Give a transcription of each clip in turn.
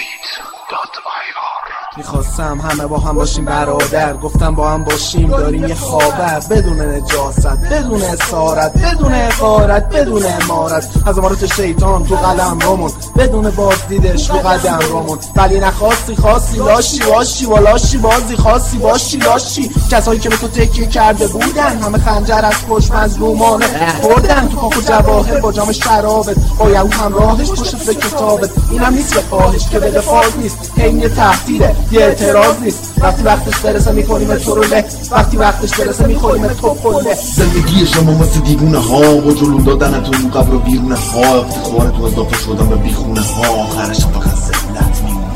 میخواستم همه با هم باشیم برادر، گفتم با هم باشیم داریم یه خاور، بدون نجاست، بدون اسارت، بدون حقارت، بدون امارت، از امارت شیطان تو قلم رامون، بدون بازدیدش رو قدم رامون. ولی نخواستی خواستی لاشی واشی والاشی بازی خواستی باشی لاشی. کسایی که به تو تکیه کرده بودن همه خنجر از پشت مظلومانه خوردن تو کاخ جواهر با جام شرابت، با یهود همراهش پشت به کتابت. اینم نیست یه خواهش که بده فاز نیست، این یه تهدیده یه اعتراض نیست. وقتش برسه میکنیم تو رو له، وقتی وقتش برسه میکنیم تو پله. زندگی شما مثل دیوونه ها با جلو دادنتون قبر و بیرونه ها، افتخارتون اضافه شدن به بیخونه ها، آخرش فقط ذلت میمونه.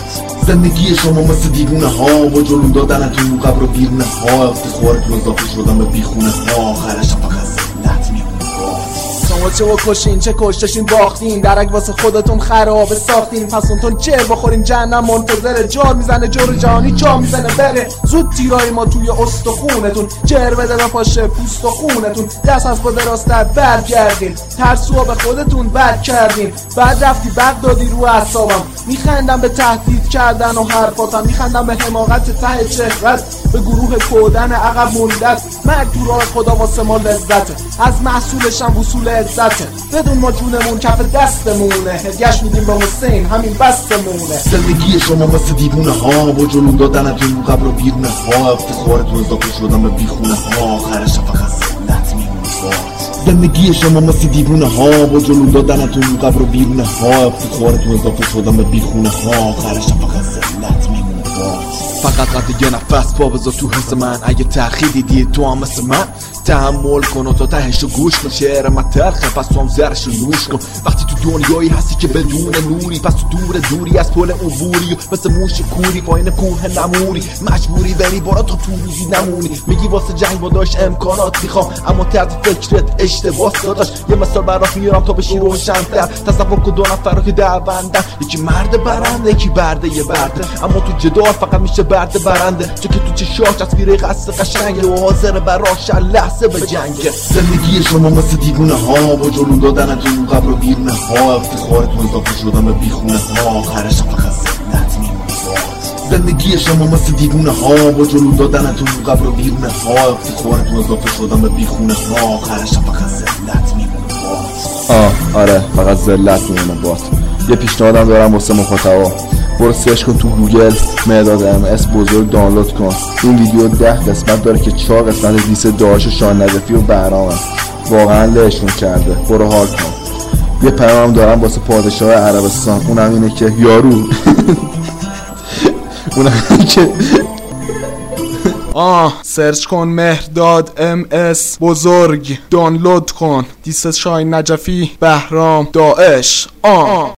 زندگی شما مثل دیوونه ها با جلو دادنتون قبر و بیرونه ها، افتخارتون اضافه شدن به بیخونه ها، آخرش فقط ذلت میمونه. شما چه بکشین چه کشتشین باختین، درک واسه خودتون خرابه ساختین، پس اونتون چر بخورین جهنم منتظره. جار میزنه جور جهانی جا میزنه بره، زود تیرای ما توی استخونتون، جر بده به پاشه پوست و خونتون. دست از خود راستر برگردین، ترسوها به خودتون بد کردین. بعد رفتی بغدادی رو اعصابم، میخندم به تهدید کردن و حرفاتم، میخندم به حماقت ته چهرت، به گروه کودن عقب موندت. مرگ تو راه خدا واسه ما لذته، از محصولشم وصول عزته. بدون ما جونمون کف دستمونه، هدیه‌اش میدیم به حسین همین بستمونه. زندگی شما مثل دیوونه ها با جلو دادنتون قبر و بیرونه ها، افتخارتون اضافه شدن به بیخونه ها، آخرش فقط ذلت میمونه. زندگی شما مثل دیوونه ها با جلو دادنتون قبر و بیرونه ها، افتخارتون اضافه شدن به بیخونه ها، آخرش فقط ذلت میمونه. فقط قد یه نفس پا بذار تو حس من، اگه تأخیر دیدی تو هم مثل من تحمل کن و تا تهش رو گوش کن. شعر من تلخه پس تو هم زرش رو نوش کن. وقتی تو دنیایی هستی که بدون نوری، پس تو دوری از پل عبوری، مثل موش کوری پایین کوه نمونی، مجبوری بری برا تا تو روزی نمونی. میگی واسه جنگ با داشت امکانات میخوام، اما طرز فکرت اشتباه داداش. یه مثال برات میارم تا بشی روشن‌تر، تصور کن دو نفر رو که دعوندن، یکی مرد برنده یکی برده یه برده، اما تو جدال فقط میشه برده برنده، چون که تو چشاش تصویر قصد قشنگه و حاضر براش لحظه به جنگه. زندگی شما مثل دیوونه ها با جلو دادنتون قبر و بیرونه ها، افتخارتون اضافه شدن به بیخونه ها، آخرش فقط ذلت میمونه. زندگی شما مثل دیوونه ها با جلو دادنتون قبر و بیرونه ها، افتخارتون اضافه شدن به بیخونه ها، آخرش فقط ذلت میمونه. آره فقط ذلت میمونه. بات یه پیشنهادم دارم واسه مخاطبا، برو سرچ کن تو گوگل مهرداد MS بزرگ دانلود کن. این ویدیو 10 قسمت داره که 4 قسمت دیس داعش و شاه نجفی و بهرام هست، واقعا لهشون کرده، برو حال کن. یه پیامم دارم واسه پادشاه عربستان، اونم اینه که یارو اونم اینه که سرچ کن مهرداد MS بزرگ دانلود کن. دیس شاه نجفی بهرام داعش.